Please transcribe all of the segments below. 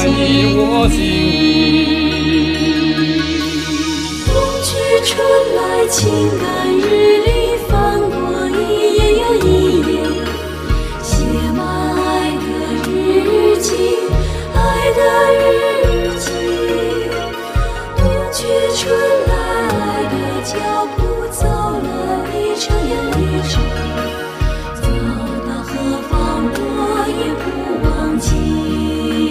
你我心里。 冬去春来，情感日历翻过一页又一页，写满爱的日记，爱的日记。冬去春来，爱的脚步走了一程又一程，走到何方我也不忘记。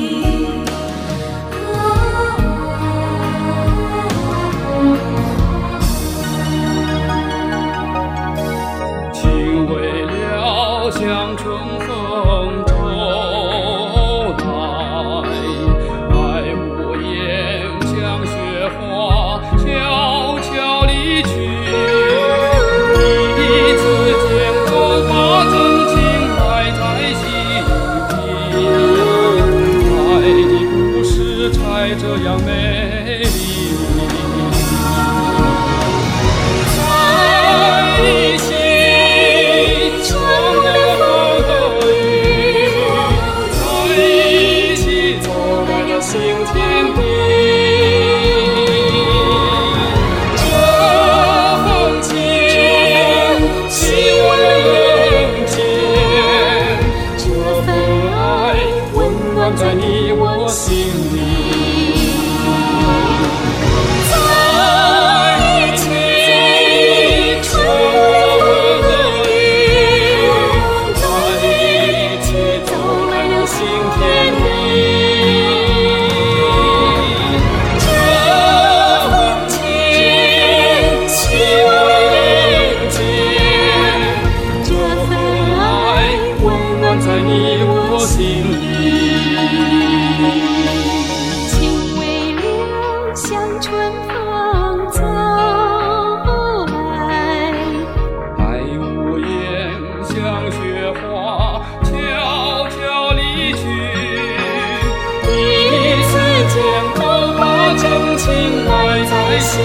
情为了像春风骤来，爱无言像雪花悄悄离去。彼此间都把真情埋在心底，爱的故事才这样美丽。在一起新天地，这风景气味人间，这份爱温暖在你我心里。在一起，春和雨，在一起走来了新天地。在你我心里， 情为流像春风走来， 爱无言像雪花悄悄离去。彼此间都把真情埋在心